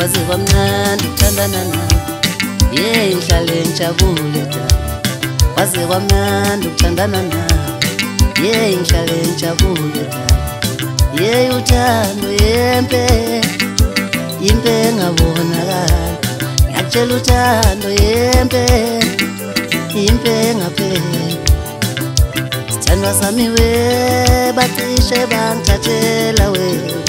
kwaze kwamnandi ukuthandana nawe yeah ngihlale ngijabule dala kwaze kwamnandi ukuthandana nawe yeah ngihlale ngijabule dala yeah uthando yempe ngabonakala ngiyakutshela uthando yempe ngaphela sithandwa sami we bacishe bangithathela we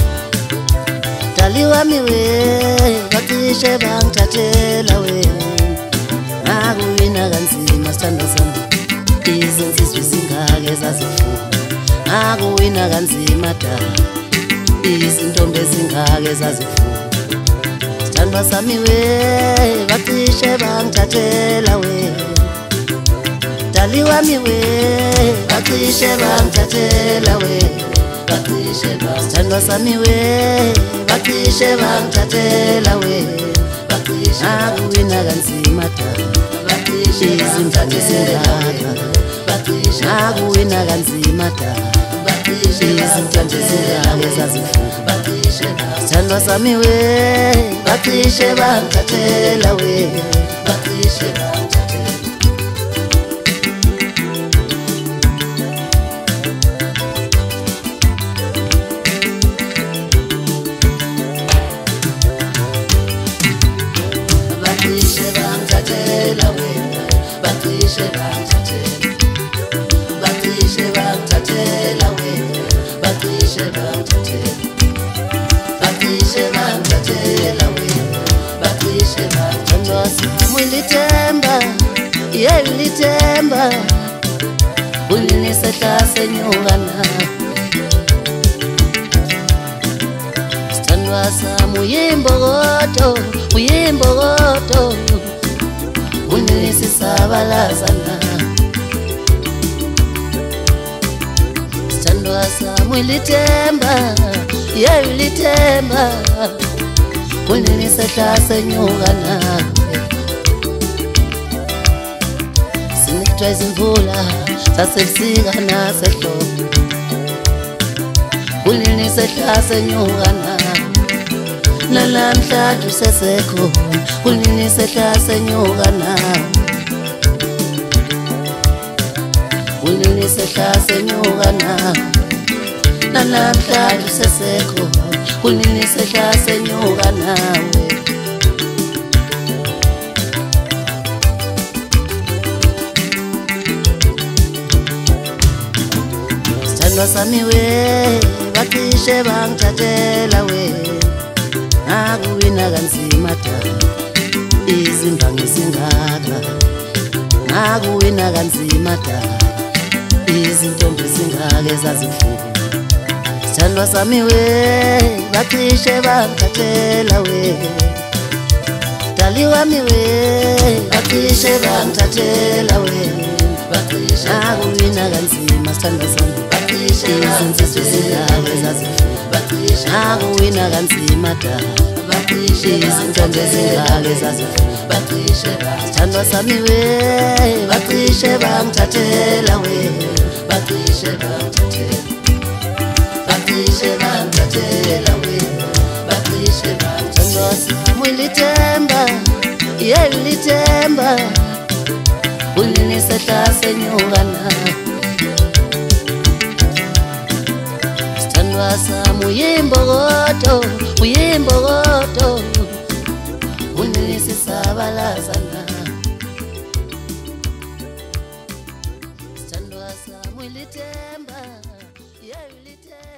dali wami we bacishe bangithathela we ngakuwina kanzima sithandwa sami izinsizwa zingake zazifuna ngakuwina kanzima dala izintombi ezingake zazifuna sithandwa sami we bacishe bangithathela we dali wami we bacishe bangithathela we sithandwa sami we bacishe bangithathela we ngakuwina kanzima dala izintombi zingaka ngakuwina kanzima dala izintombi zingake zazifuna sithandwa sami we bacishe bangithathela we Lithemba ulinisehla senyukana sithandwa sami uyimbokodo ulinisisabalazana sithandwa sami lithemba ulinisehla senyukana izimvula sasebusika nasehlobo ulinisehla senyukana nalamhlanje usesekho ulinisehla senyukana ulinisehla senyukana nalamhlanje usesekho ulinisehla senyukana sithandwa sami we bacishe bangithathela we ngakuwina kanzima dala izimbangi zingaka ngakuwina kanzima dala izintombi zingake zazifuna sithandwa sami we bacishe bangithathela we dali wami we bacishe bangithathela we ngakuwina kanzima sithandwa sami izinsizwa zingake zazifuna ngakuwina kanzima dala izintombi ezingake zazifuna sithandwa sami we bacishe bangithathela we sithandwa sami lithemba ulinisehla senyukana sithandwa sami uyimbokodo ulinisisabalazana sithandwa sami lithemba